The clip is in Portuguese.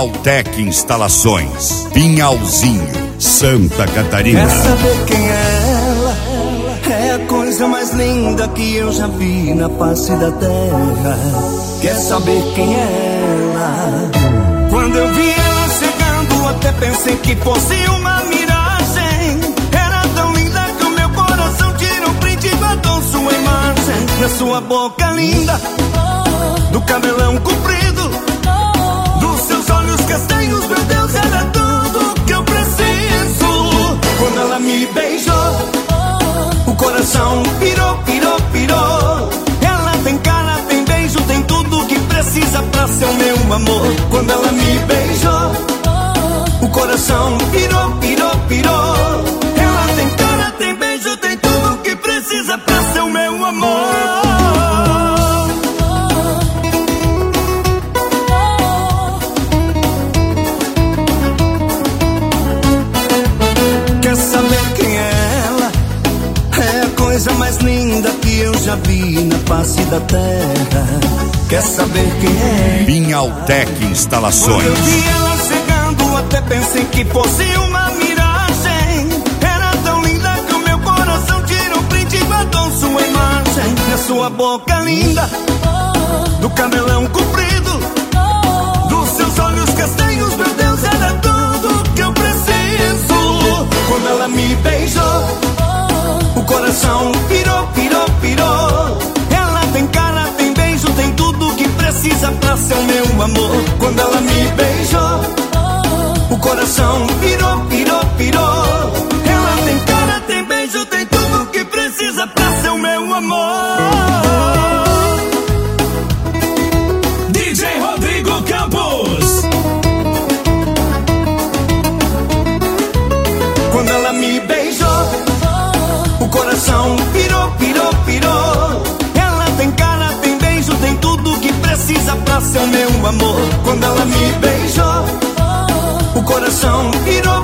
Pinhaltec Instalações, Pinhalzinho, Santa Catarina. Quer saber quem é ela? É a coisa mais linda que eu já vi na face da terra. Quer saber quem é ela? Quando eu vi ela chegando, até pensei que fosse uma miragem. Era tão linda que o meu coração tirou um print e guardou sua imagem. Na sua boca linda, do cabelão comprido, dos seus olhos castanhos, meu Deus, era tudo que eu preciso. Quando ela me beijou, o coração pirou, pirou, pirou. Ela tem cara, tem beijo, tem tudo que precisa pra ser o meu amor. Quando ela me beijou, o coração pirou, pirou, pirou. Ela tem cara, tem beijo, tem tudo que precisa pra ser o meu amor. Quer saber quem é ela? É a coisa mais linda que eu já vi na face da terra. Quer saber quem é? Pinhaltec Instalações. Quando eu vi ela chegando, até pensei que fosse uma miragem. Era tão linda que o meu coração tirou um print e guardou sua imagem. Na sua boca linda, do cabelão comprido, dos seus olhos castanhos, meu Deus, era tudo que eu preciso. Quando ela me beijou, o coração pirou, pirou, pirou. Ela tem cara, tem beijo, tem tudo que precisa pra ser o meu amor. Quando ela me beijou, o coração pirou, pirou, pirou. Ela tem cara, tem beijo, tem tudo que precisa pra ser o meu amor. DJ Rodrigo Campos. Quando ela me beijou, o coração pirou, pirou, pirou. Ela tem cara, tem beijo, tem tudo que precisa pra ser o meu amor. Quando ela me beijou, o coração pirou,